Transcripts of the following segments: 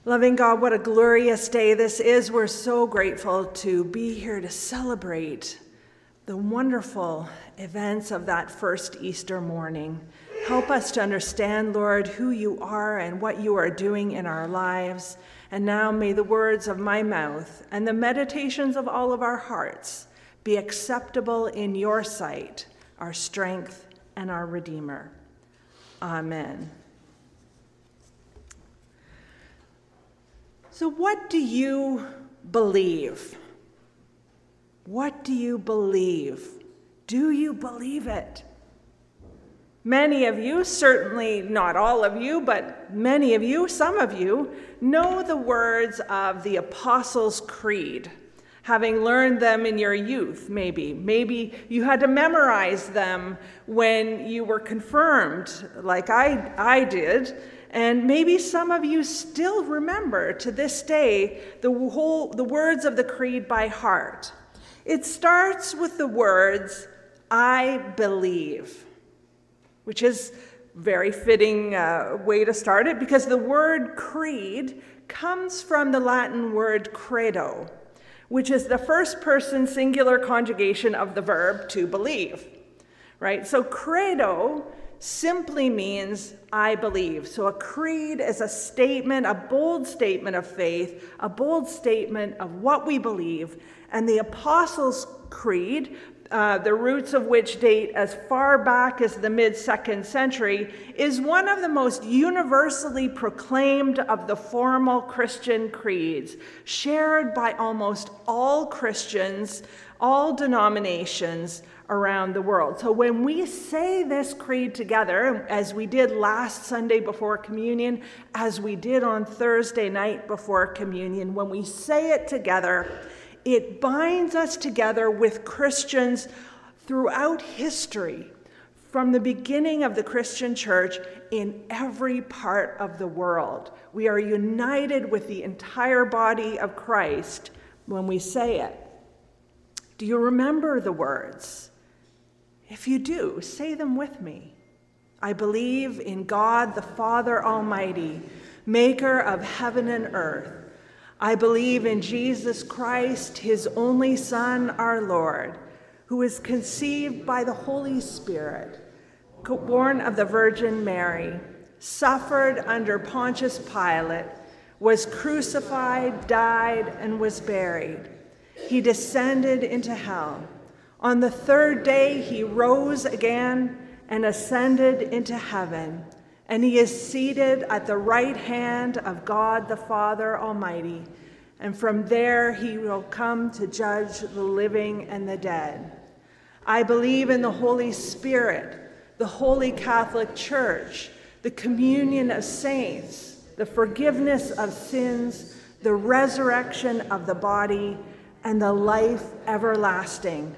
Loving God, what a glorious day this is. We're so grateful to be here to celebrate the wonderful events of that first Easter morning. Help us to understand, Lord, who you are and what you are doing in our lives. And now may the words of my mouth and the meditations of all of our hearts be acceptable in your sight, our strength and our Redeemer. Amen. So what do you believe? What do you believe? Do you believe it? Many of you, certainly not all of you, but many of you, some of you, know the words of the Apostles' Creed, having learned them in your youth, maybe. Maybe you had to memorize them when you were confirmed, like I did. And maybe some of you still remember to this day the words of the Creed by heart. It starts with the words, I believe, which is a very fitting way to start it because the word creed comes from the Latin word credo, which is the first person singular conjugation of the verb to believe, right? So credo simply means I believe. So a creed is a statement, a bold statement of faith, a bold statement of what we believe. And the Apostles' Creed, the roots of which date as far back as the mid-2nd century, is one of the most universally proclaimed of the formal Christian creeds, shared by almost all Christians, all denominations around the world. So when we say this creed together, as we did last Sunday before communion, as we did on Thursday night before communion, when we say it together, it binds us together with Christians throughout history, from the beginning of the Christian church in every part of the world. We are united with the entire body of Christ when we say it. Do you remember the words? If you do, say them with me. I believe in God the Father Almighty, maker of heaven and earth. I believe in Jesus Christ, his only Son, our Lord, who was conceived by the Holy Spirit, born of the Virgin Mary, suffered under Pontius Pilate, was crucified, died, and was buried. He descended into hell. On the third day, he rose again and ascended into heaven, and he is seated at the right hand of God the Father Almighty, and from there he will come to judge the living and the dead. I believe in the Holy Spirit, the Holy Catholic Church, the communion of saints, the forgiveness of sins, the resurrection of the body, and the life everlasting.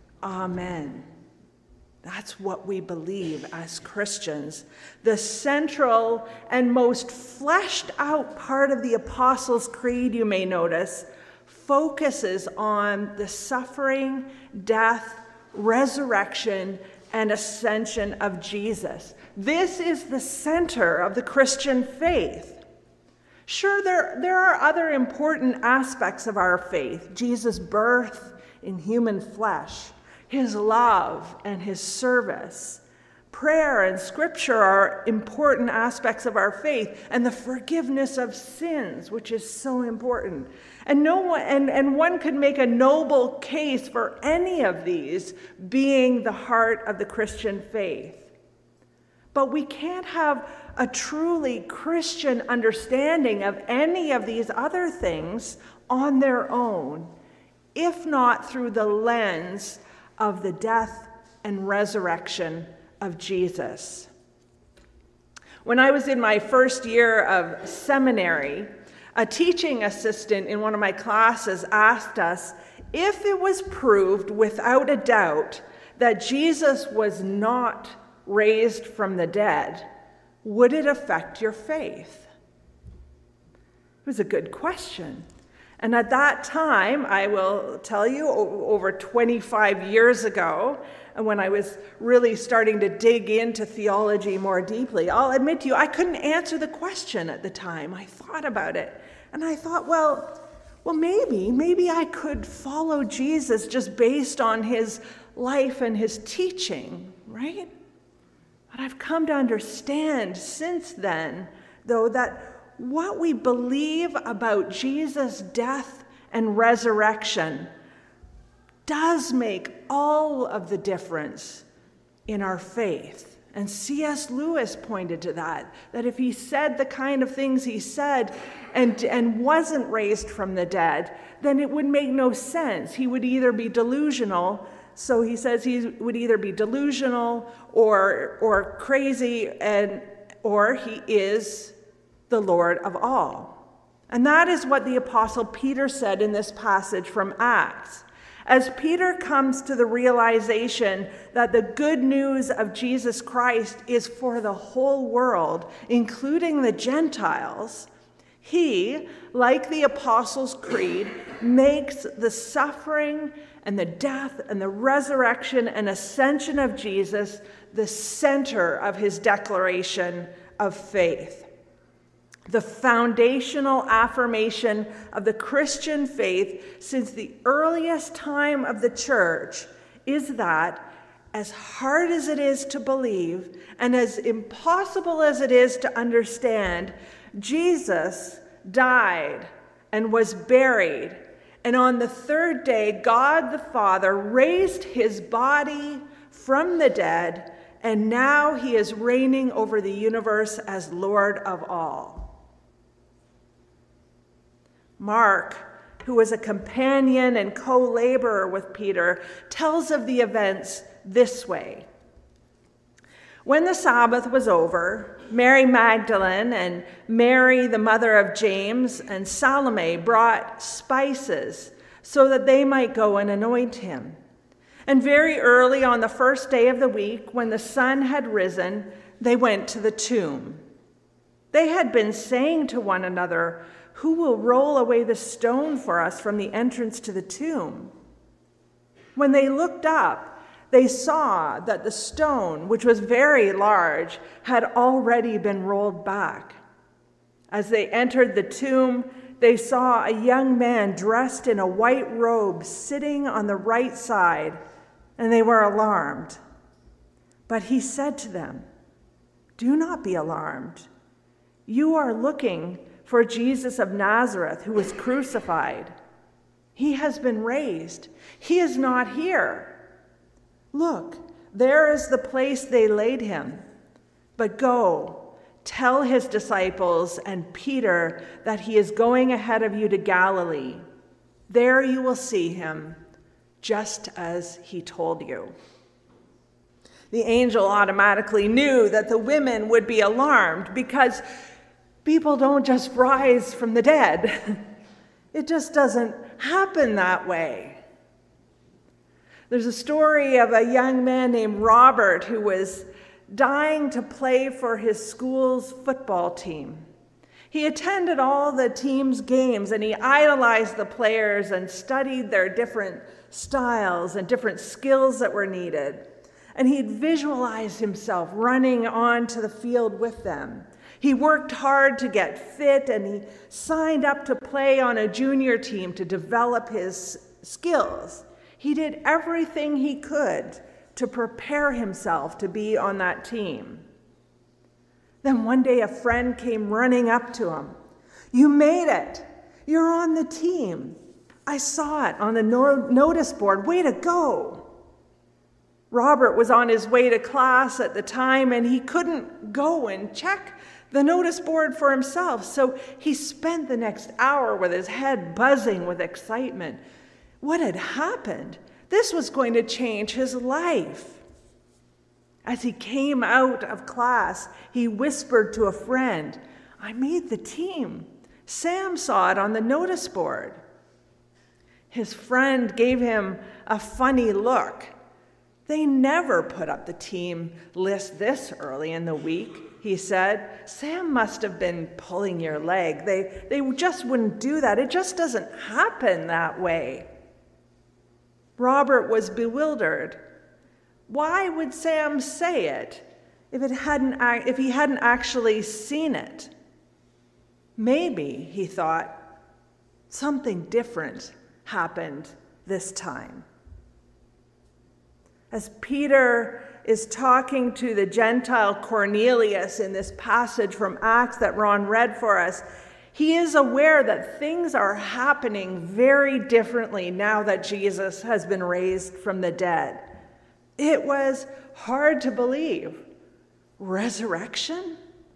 Amen. That's what we believe as Christians. The central and most fleshed out part of the Apostles' Creed, you may notice, focuses on the suffering, death, resurrection, and ascension of Jesus. This is the center of the Christian faith. Sure, there are other important aspects of our faith. Jesus' birth in human flesh, his love and his service. Prayer and scripture are important aspects of our faith, and the forgiveness of sins, which is so important. And one could make a noble case for any of these being the heart of the Christian faith. But we can't have a truly Christian understanding of any of these other things on their own, if not through the lens of the death and resurrection of Jesus. When I was in my first year of seminary, a teaching assistant in one of my classes asked us if it was proved without a doubt that Jesus was not raised from the dead, would it affect your faith? It was a good question. And at that time, I will tell you, over 25 years ago, and when I was really starting to dig into theology more deeply, I'll admit to you, I couldn't answer the question at the time. I thought about it, and I thought, well, maybe I could follow Jesus just based on his life and his teaching, right? But I've come to understand since then, though, that what we believe about Jesus' death and resurrection does make all of the difference in our faith. And C.S. Lewis pointed to that if he said the kind of things he said and wasn't raised from the dead, then it would make no sense. He would either be delusional, so he says he would either be delusional or crazy, or he is the Lord of all. And that is what the Apostle Peter said in this passage from Acts. As Peter comes to the realization that the good news of Jesus Christ is for the whole world, including the Gentiles, he, like the Apostles' Creed, makes the suffering and the death and the resurrection and ascension of Jesus the center of his declaration of faith. The foundational affirmation of the Christian faith since the earliest time of the church is that, as hard as it is to believe and as impossible as it is to understand, Jesus died and was buried, and on the third day, God the Father raised his body from the dead, and now he is reigning over the universe as Lord of all. Mark, who was a companion and co-laborer with Peter, tells of the events this way. When the Sabbath was over, Mary Magdalene and Mary, the mother of James, and Salome brought spices so that they might go and anoint him. And very early on the first day of the week, when the sun had risen, they went to the tomb. They had been saying to one another, "Who will roll away the stone for us from the entrance to the tomb?" When they looked up, they saw that the stone, which was very large, had already been rolled back. As they entered the tomb, they saw a young man dressed in a white robe sitting on the right side, and they were alarmed. But he said to them, "Do not be alarmed. You are looking for Jesus of Nazareth, who was crucified. He has been raised. He is not here. Look, there is the place they laid him. But go, tell his disciples and Peter that he is going ahead of you to Galilee. There you will see him, just as he told you." The angel automatically knew that the women would be alarmed because people don't just rise from the dead. It just doesn't happen that way. There's a story of a young man named Robert who was dying to play for his school's football team. He attended all the team's games and he idolized the players and studied their different styles and different skills that were needed. And he'd visualized himself running onto the field with them. He worked hard to get fit and he signed up to play on a junior team to develop his skills. He did everything he could to prepare himself to be on that team. Then one day a friend came running up to him. "You made it. You're on the team. I saw it on the notice board. Way to go." Robert was on his way to class at the time and he couldn't go and check the notice board for himself, so he spent the next hour with his head buzzing with excitement. What had happened? This was going to change his life. As he came out of class, he whispered to a friend, "I made the team. Sam saw it on the notice board." His friend gave him a funny look. They never put up the team list this early in the week. he said. Sam must have been pulling your leg. They just wouldn't do that. It just doesn't happen that way. Robert was bewildered. Why would Sam say it if he hadn't actually seen it? Maybe, he thought, something different happened this time. As Peter is talking to the Gentile Cornelius in this passage from Acts that Ron read for us, he is aware that things are happening very differently now that Jesus has been raised from the dead. It was hard to believe. Resurrection?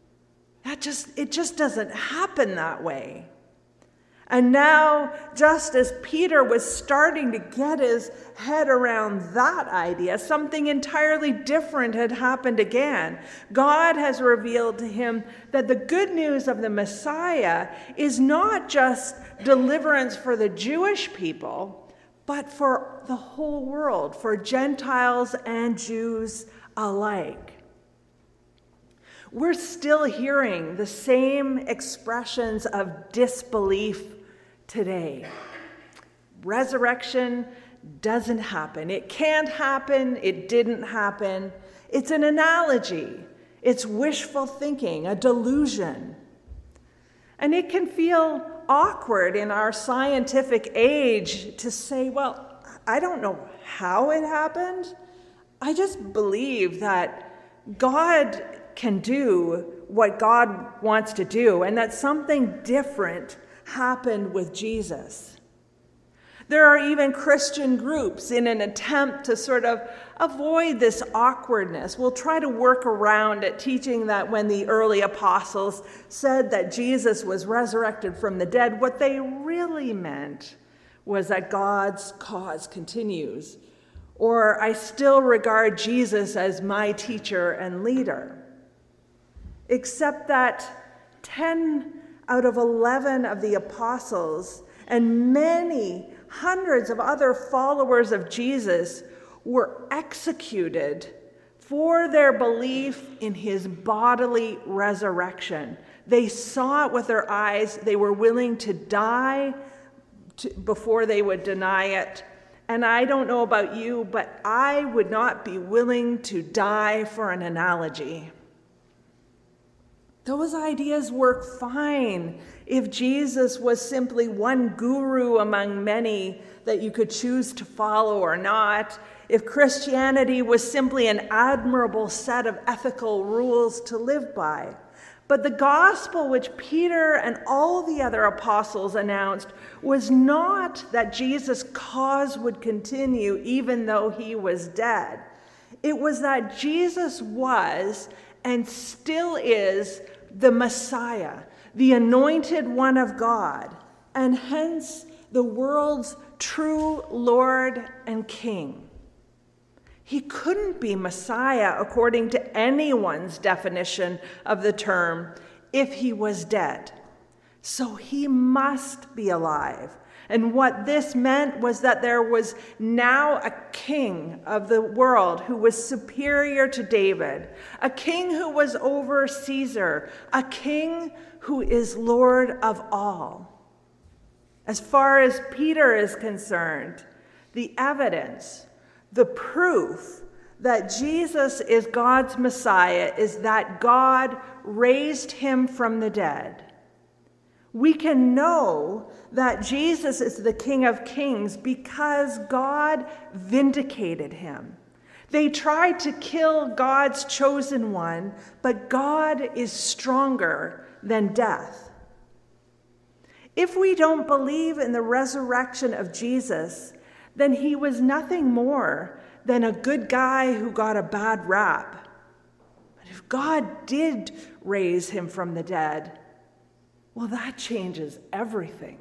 It just doesn't happen that way. And now, just as Peter was starting to get his head around that idea, something entirely different had happened again. God has revealed to him that the good news of the Messiah is not just deliverance for the Jewish people, but for the whole world, for Gentiles and Jews alike. We're still hearing the same expressions of disbelief today. Resurrection doesn't happen. It can't happen. It didn't happen. It's an analogy. It's wishful thinking, a delusion. And it can feel awkward in our scientific age to say, well, I don't know how it happened. I just believe that God can do what God wants to do, and that something different happened with Jesus. There are even Christian groups in an attempt to sort of avoid this awkwardness. We'll try to work around it, teaching that when the early apostles said that Jesus was resurrected from the dead, what they really meant was that God's cause continues. Or, I still regard Jesus as my teacher and leader. Except that 10 out of 11 of the apostles and many hundreds of other followers of Jesus were executed for their belief in his bodily resurrection. They saw it with their eyes. They were willing to die before they would deny it. And I don't know about you, but I would not be willing to die for an analogy. Those ideas work fine if Jesus was simply one guru among many that you could choose to follow or not, if Christianity was simply an admirable set of ethical rules to live by. But the gospel which Peter and all the other apostles announced was not that Jesus' cause would continue even though he was dead. It was that Jesus was and still is the Messiah, the anointed one of God, and hence the world's true Lord and King. He couldn't be Messiah according to anyone's definition of the term if he was dead. So he must be alive. And what this meant was that there was now a king of the world who was superior to David, a king who was over Caesar, a king who is Lord of all. As far as Peter is concerned, the evidence, the proof that Jesus is God's Messiah is that God raised him from the dead. We can know that Jesus is the King of Kings because God vindicated him. They tried to kill God's chosen one, but God is stronger than death. If we don't believe in the resurrection of Jesus, then he was nothing more than a good guy who got a bad rap. But if God did raise him from the dead, well, that changes everything.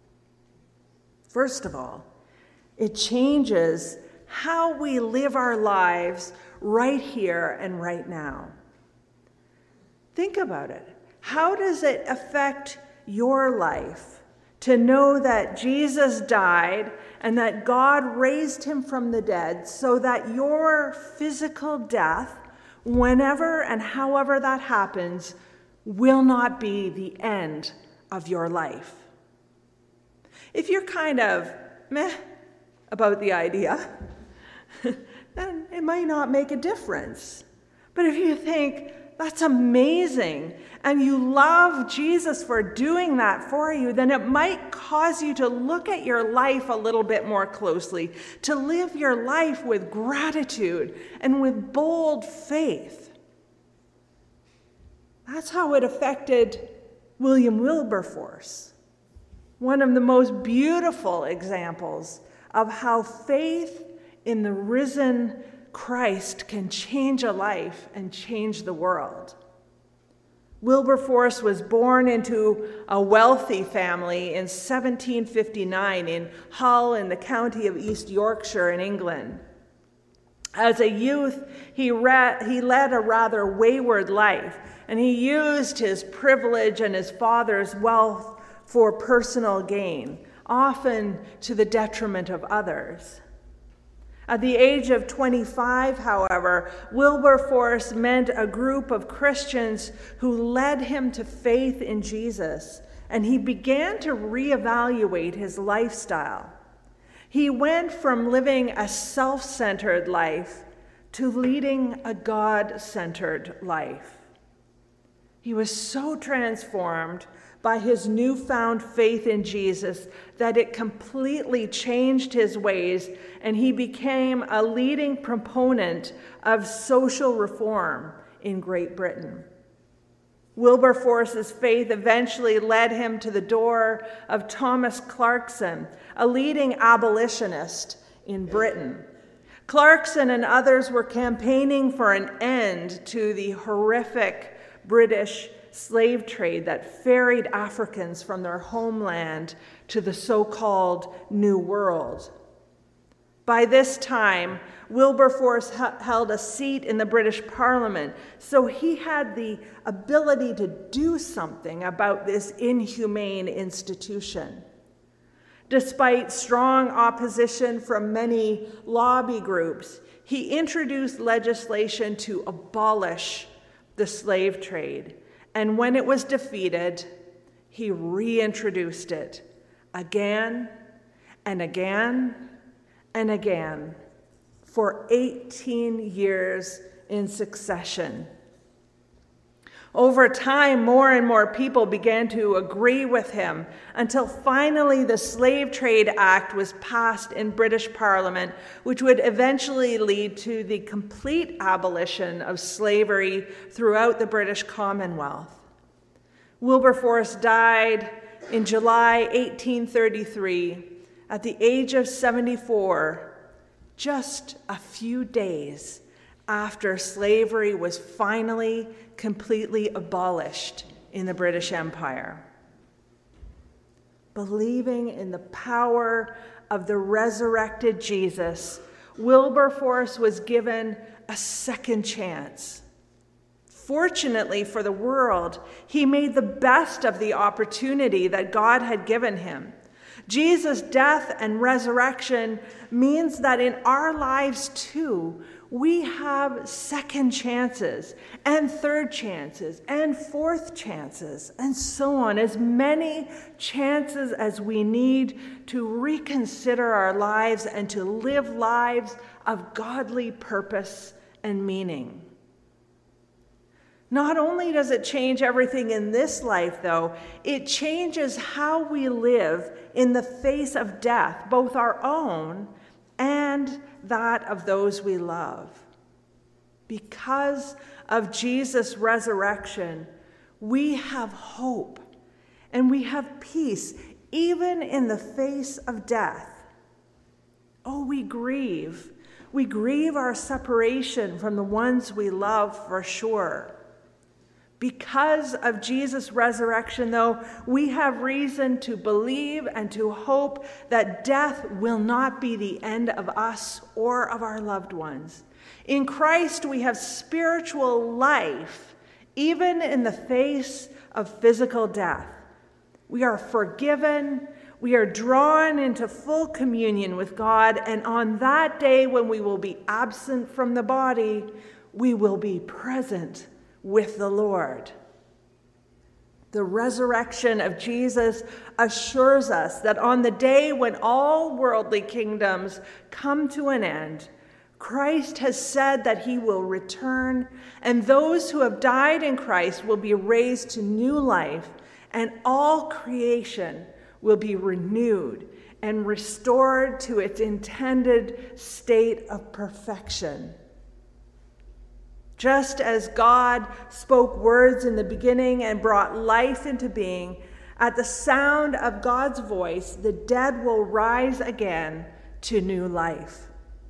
First of all, it changes how we live our lives right here and right now. Think about it. How does it affect your life to know that Jesus died and that God raised him from the dead so that your physical death whenever and however that happens, will not be the end of your life. If you're kind of meh about the idea, then it might not make a difference. But if you think, that's amazing, and you love Jesus for doing that for you, then it might cause you to look at your life a little bit more closely, to live your life with gratitude and with bold faith. That's how it affected William Wilberforce, one of the most beautiful examples of how faith in the risen Christ can change a life and change the world. Wilberforce was born into a wealthy family in 1759 in Hull in the county of East Yorkshire in England. As a youth, he led a rather wayward life, and he used his privilege and his father's wealth for personal gain, often to the detriment of others. At the age of 25, however, Wilberforce met a group of Christians who led him to faith in Jesus, and he began to reevaluate his lifestyle. He went from living a self-centered life to leading a God-centered life. He was so transformed by his newfound faith in Jesus that it completely changed his ways, and he became a leading proponent of social reform in Great Britain. Wilberforce's faith eventually led him to the door of Thomas Clarkson, a leading abolitionist in Britain. Clarkson and others were campaigning for an end to the horrific British slave trade that ferried Africans from their homeland to the so-called New World. By this time, Wilberforce held a seat in the British Parliament, so he had the ability to do something about this inhumane institution. Despite strong opposition from many lobby groups, he introduced legislation to abolish the slave trade. And when it was defeated, he reintroduced it again and again and again for 18 years in succession. Over time, more and more people began to agree with him until finally the Slave Trade Act was passed in British Parliament, which would eventually lead to the complete abolition of slavery throughout the British Commonwealth. Wilberforce died in July 1833 at the age of 74, just a few days after slavery was finally completely abolished in the British Empire. Believing in the power of the resurrected Jesus, Wilberforce was given a second chance. Fortunately for the world, he made the best of the opportunity that God had given him. Jesus' death and resurrection means that in our lives too, we have second chances and third chances and fourth chances and so on, as many chances as we need to reconsider our lives and to live lives of godly purpose and meaning. Not only does it change everything in this life, though, it changes how we live in the face of death, both our own and that of those we love. Because of Jesus' resurrection, we have hope and we have peace, even in the face of death. Oh, we grieve. We grieve our separation from the ones we love, for sure. Because of Jesus' resurrection, though, we have reason to believe and to hope that death will not be the end of us or of our loved ones. In Christ, we have spiritual life, even in the face of physical death. We are forgiven, we are drawn into full communion with God, and on that day when we will be absent from the body, we will be present with the Lord. The resurrection of Jesus assures us that on the day when all worldly kingdoms come to an end, Christ has said that he will return, and those who have died in Christ will be raised to new life, and all creation will be renewed and restored to its intended state of perfection. Just as God spoke words in the beginning and brought life into being, at the sound of God's voice, the dead will rise again to new life.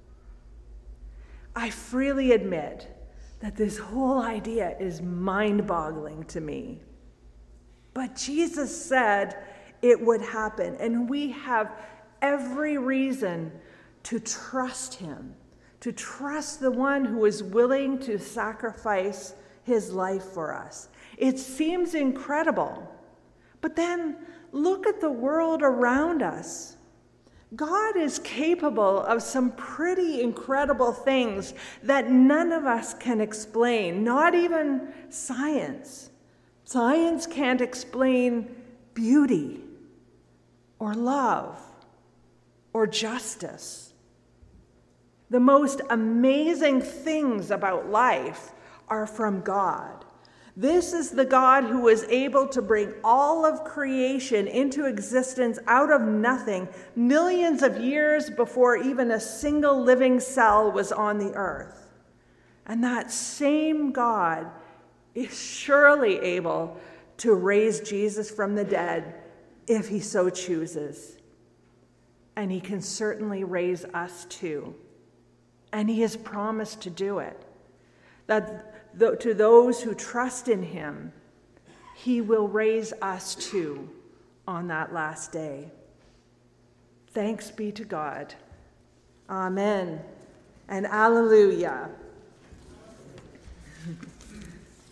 I freely admit that this whole idea is mind-boggling to me. But Jesus said it would happen, and we have every reason to trust him, to trust the one who is willing to sacrifice his life for us. It seems incredible, but then look at the world around us. God is capable of some pretty incredible things that none of us can explain, not even science. Science can't explain beauty or love or justice. The most amazing things about life are from God. This is the God who was able to bring all of creation into existence out of nothing millions of years before even a single living cell was on the earth. And that same God is surely able to raise Jesus from the dead if he so chooses. And he can certainly raise us too. And he has promised to do it. That to those who trust in him, he will raise us too on that last day. Thanks be to God. Amen and alleluia.